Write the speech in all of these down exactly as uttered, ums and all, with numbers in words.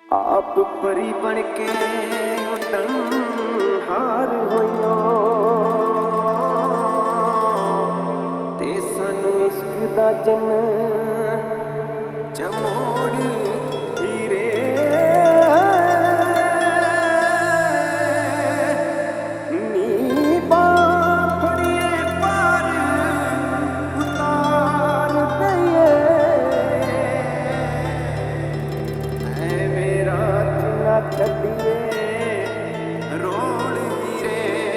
आप परी बन के उड़न हार होइयो ते सानू इश्क दा जन चमोड़ी हीरे नी बाफड़िए पार उतार दइए ऐ मेरा चुना छड़िए रोल हीरे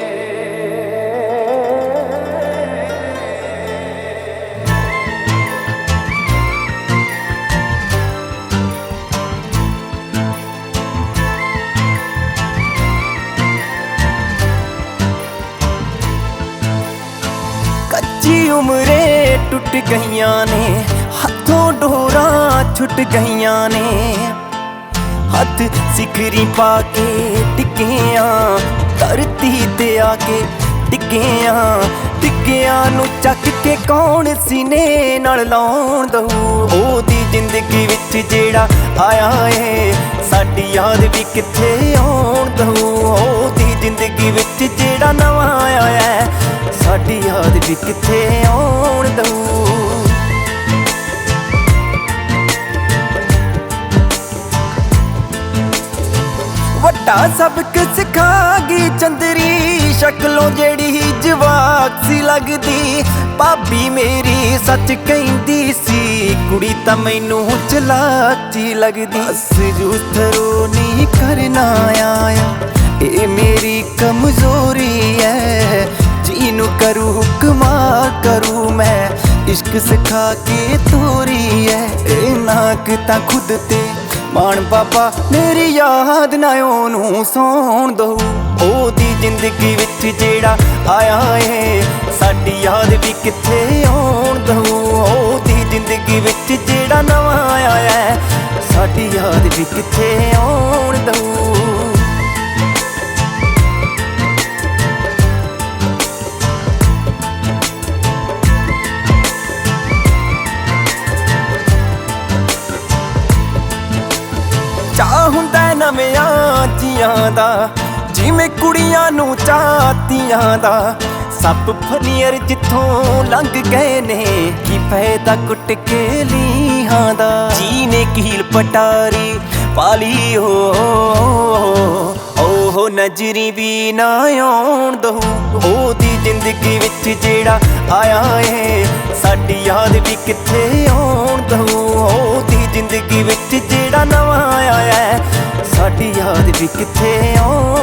कच्ची उम्रे टुट गईयां ने हथों डोरा छुट गईयां ने हथ सिखरी पाके टिकिया धरती ते आके टिकिया टिकिया नू चक के कौन सीने नाल लाउण दऊ ओदी जिंदगी विच जेड़ा आया है साडी याद भी किथे आउण दऊ ओदी जिंदगी विच जेड़ा नवां आया है साडी याद भी किथे आउण दऊ वड्डा सबक सिखागी चंदरी शक्लों जेड़ी जवाक सी लगदी भाभी मेरी सच कहंदी सी कुड़ी तां मैनू चलाक जी लगदी असजूथरो नहीं करना आया ए मेरी कमजोरी है जीनू करू हुक्मा करू मैं इश्क सिखा के तोरी है ए नाक तां खुद ते मान बाबा मेरी याद ना ओनू सौण दऊ ओदी जिंदगी विच जेड़ा आया है साडी याद भी किथे आउण दऊ ओदी जिंदगी विच जेड़ा नवां आया है साडी याद भी किथे आउण दऊ ਚਾਹ ਹੁੰਦਾ ਨਵਿਆਂ ਜੀਆਂ ਦਾ ਜਿਵੇਂ ਕੁੜੀਆਂ ਨੂੰ ਚਾਹਤੀਆਂ ਦਾ ਸੱਪ ਫਨੀਅਰ ਜਿੱਥੋਂ ਲੰਘ ਗਏ ਨੇ ਕੀ ਫਾਇਦਾ ਕੁੱਟ ਕੇ ਲੀਹਾਂ ਦਾ ਜੀ ਨੇ ਕੀਲ ਪਟਾਰੀ ਪਾਲੀ ਹੋ ਉਹ ਨਜ਼ਰੀ ਵੀ ਨਾ ਆਉਣ ਦਊ ਉਹਦੀ ਜ਼ਿੰਦਗੀ ਵਿੱਚ ਜਿਹੜਾ ਆਇਆ ਏ ਸਾਡੀ ਯਾਦ ਵੀ ਕਿੱਥੇ ਆਉਣ ਦਊ ਉਹਦੀ ਜ਼ਿੰਦਗੀ ਵਿੱਚ ਜਿਹੜਾ ਨਵਾਂ ਆਇਆ ਹੈ ਸਾਡੀ ਯਾਦ ਵੀ ਕਿੱਥੇ ਆਉਣ